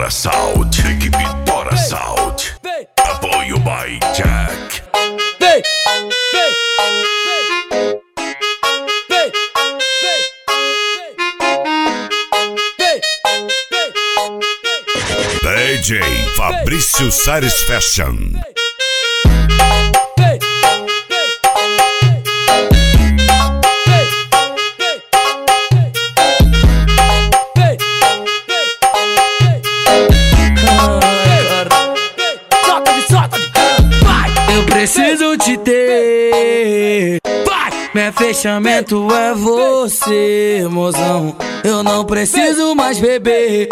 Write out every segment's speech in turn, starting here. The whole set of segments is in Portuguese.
Tora Sound, equipe Tora Sound. Apoio by Jack. DJ Fabrício Sares Fashion. Eu preciso te ter. Meu fechamento é você, mozão. Eu não preciso mais beber.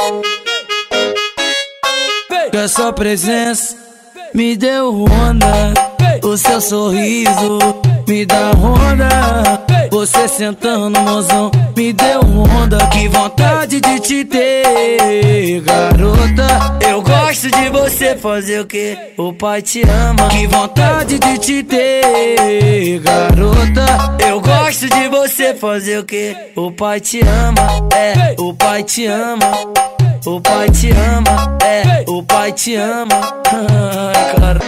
Que a sua presença me deu onda. O seu sorriso me dá onda. Você sentando, mozão, me deu onda. Que vontade de te ter, garota. Eu gosto de você, fazer o que? O pai te ama. Que vontade de te ter, garota. Eu gosto de você, fazer o que? O pai te ama, o pai te ama. O pai te ama, o pai te ama. Ai, cara.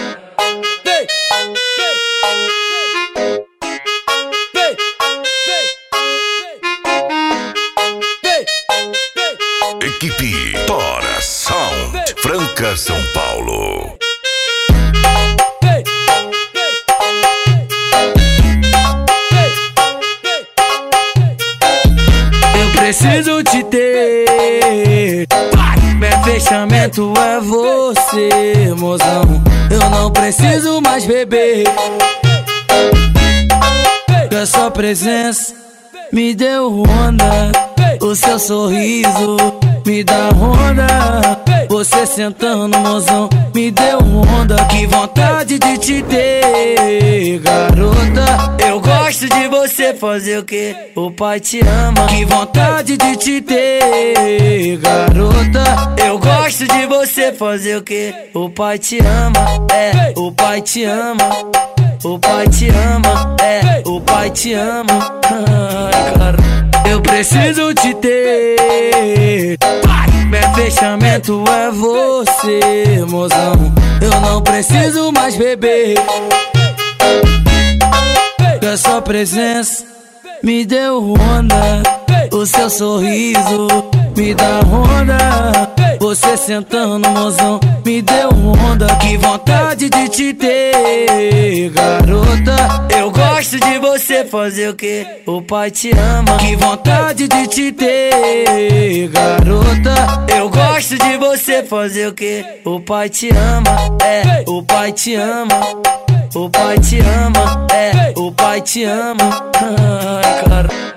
Equipe Tora Sound, Franca, São Paulo. Eu preciso te ter. Meu fechamento é você, mozão. Eu não preciso mais beber. Que a sua presença me deu onda. O seu sorriso me dá onda. Você sentando, mozão, me deu onda. Que vontade de te ter, garota. Eu gosto de você, fazer o que? O pai te ama. Que vontade de te ter, garota. Eu gosto de você, fazer o que? O pai te ama, o pai te ama. O pai te ama, o pai te ama. Ai, cara. Eu preciso te ter. Meu fechamento é você, mozão. Eu não preciso mais beber. Que a sua presença me deu onda. O seu sorriso me dá onda. Você sentando, mozão, me deu onda. Que vontade de te ter, garota. Eu gosto de você, fazer o que? O pai te ama. Que vontade de te ter, garota. Eu gosto de você, fazer o que? O pai te ama, o pai te ama. O pai te ama, o pai te ama. Ai, cara.